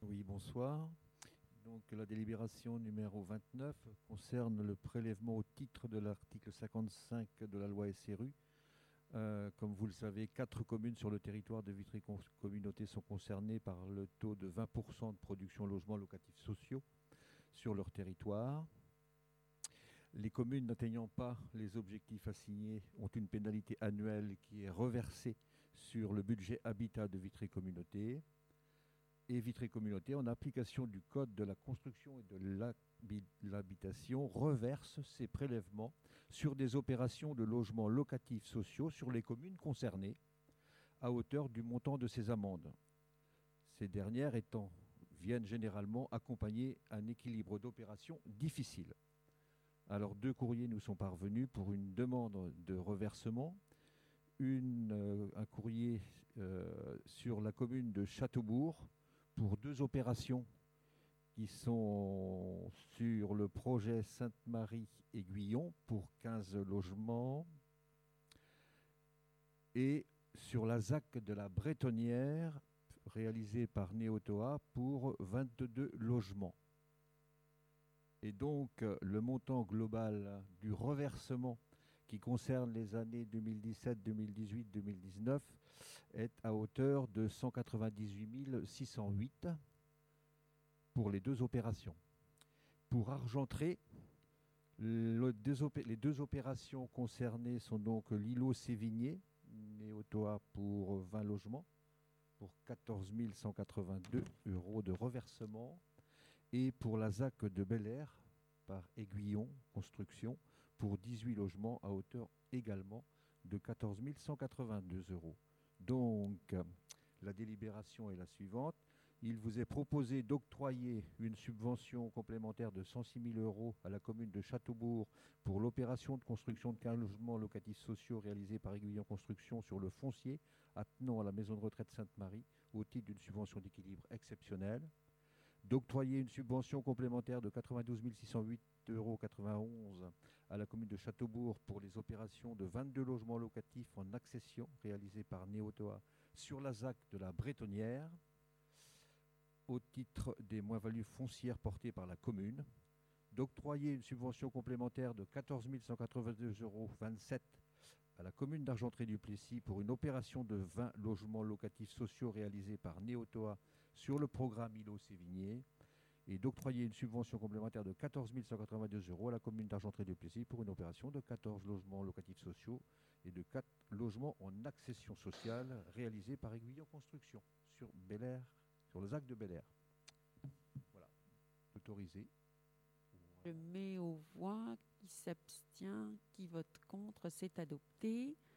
Oui, bonsoir. Donc, la délibération numéro 29 concerne le prélèvement au titre de l'article 55 de la loi SRU. Comme vous le savez, 4 communes sur le territoire de Vitry Communauté sont concernées par le taux de 20% de production de logements locatifs sociaux sur leur territoire. Les communes n'atteignant pas les objectifs assignés ont une pénalité annuelle qui est reversée sur le budget habitat de Vitry Communauté. Et Vitry Communauté, en application du Code de la construction et de l'habitation, reverse ces prélèvements sur des opérations de logements locatifs sociaux sur les communes concernées à hauteur du montant de ces amendes. Ces dernières viennent généralement accompagner un équilibre d'opérations difficile. Alors 2 courriers nous sont parvenus pour une demande de reversement. Un courrier sur la commune de Châteaubourg pour 2 opérations qui sont sur le projet Sainte-Marie-Aiguillon pour 15 logements et sur la ZAC de la Bretonnière réalisée par Néotoa pour 22 logements. Et donc le montant global du reversement qui concerne les années 2017, 2018, 2019 est à hauteur de 198 608 pour les 2 opérations. Pour Argentré, les 2 opérations concernées sont donc l'îlot Sévigné, Néotoa pour 20 logements, pour 14 182 € de reversement, et pour la ZAC de Bel-Air, par Aiguillon Construction, pour 18 logements à hauteur également de 14 182 €. Donc, la délibération est la suivante. Il vous est proposé d'octroyer une subvention complémentaire de 106 000 € à la commune de Châteaubourg pour l'opération de construction de 15 logements locatifs sociaux réalisés par Aiguillon Construction sur le foncier attenant à la maison de retraite Sainte-Marie au titre d'une subvention d'équilibre exceptionnelle. D'octroyer une subvention complémentaire de 92 608,91 € à la commune de Châteaubourg pour les opérations de 22 logements locatifs en accession réalisés par Néotoa sur la ZAC de la Bretonnière au titre des moins-values foncières portées par la commune. D'octroyer une subvention complémentaire de 14 182,27 € à la commune d'Argentré-du-Plessis pour une opération de 20 logements locatifs sociaux réalisés par Néotoa sur le programme îlot Sévigné, et d'octroyer une subvention complémentaire de 14 182 € à la commune d'Argentré-du-Plessis pour une opération de 14 logements locatifs sociaux et de 4 logements en accession sociale réalisés par Aiguillon Construction sur Bel-Air, sur le ZAC de Bel-Air. Voilà, autorisé. Je mets aux voix, qui s'abstient, qui vote contre, c'est adopté.